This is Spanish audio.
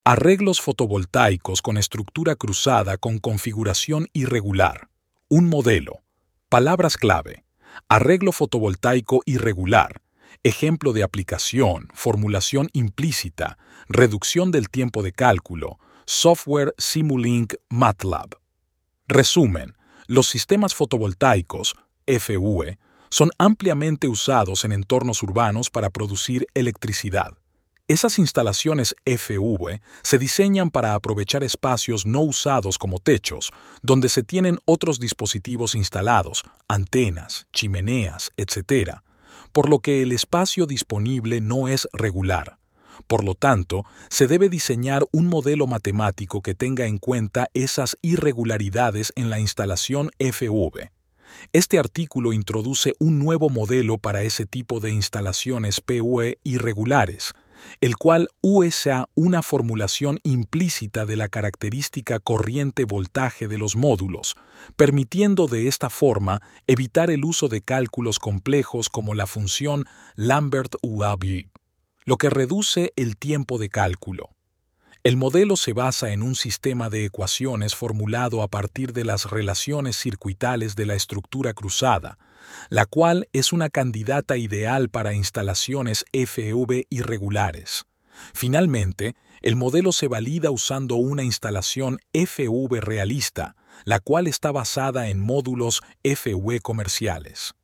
Arreglos fotovoltaicos con estructura cruzada con configuración irregular. Un modelo. Palabras clave. Arreglo fotovoltaico irregular. Ejemplo de aplicación, formulación implícita, reducción del tiempo de cálculo, software Simulink MATLAB. Resumen. Los sistemas fotovoltaicos, FV, son ampliamente usados en entornos urbanos para producir electricidad. Esas instalaciones FV se diseñan para aprovechar espacios no usados como techos, donde se tienen otros dispositivos instalados, antenas, chimeneas, etc., por lo que el espacio disponible no es regular. Por lo tanto, se debe diseñar un modelo matemático que tenga en cuenta esas irregularidades en la instalación FV. Este artículo introduce un nuevo modelo para ese tipo de instalaciones PV irregulares, el cual usa una formulación implícita de la característica corriente-voltaje de los módulos, permitiendo de esta forma evitar el uso de cálculos complejos como la función Lambert-Walby, lo que reduce el tiempo de cálculo. El modelo se basa en un sistema de ecuaciones formulado a partir de las relaciones circuitales de la estructura cruzada, la cual es una candidata ideal para instalaciones FV irregulares. Finalmente, el modelo se valida usando una instalación FV realista, la cual está basada en módulos FV comerciales.